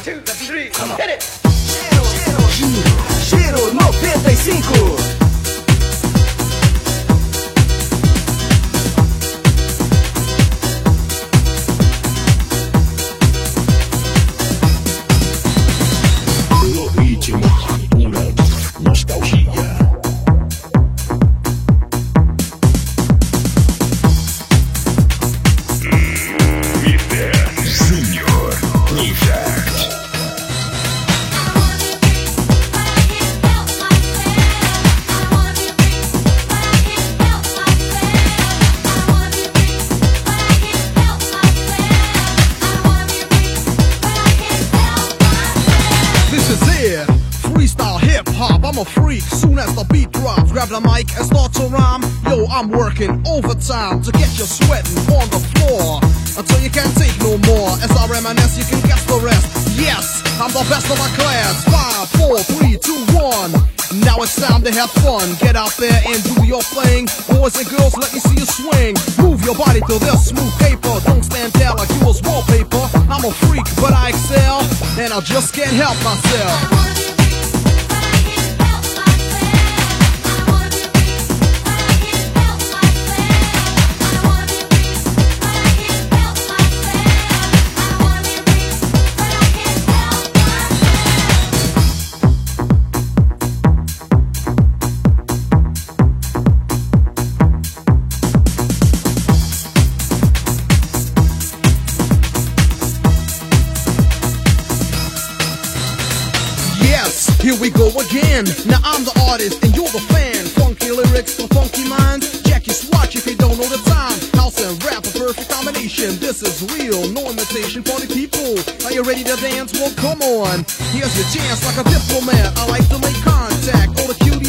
2, 3, hit it! Giro 95. Freestyle hip-hop, I'm a freak. Soon as the beat drops, grab the mic and start to rhyme. Yo, I'm working overtime to get you sweating on the floor until you can't take no more. As I reminisce, you can guess the rest. Yes, I'm the best of my class. 5, 4, 3, 2, 1. Now it's time to have fun. Get out there and do your thing. Boys and girls, let me see you swing. Move your body to this smooth paper. Don't stand there like you was wallpaper. I'm a freak, but I excel, and I just can't help myself. Here we go again. Now I'm the artist and you're the fan. Funky lyrics for funky minds. Check your swatch if you don't know the time. House and rap, a perfect combination. This is real, no imitation for the people. Are you ready to dance? Well, come on. Here's your chance like a diplomat. I like to make contact. All the cute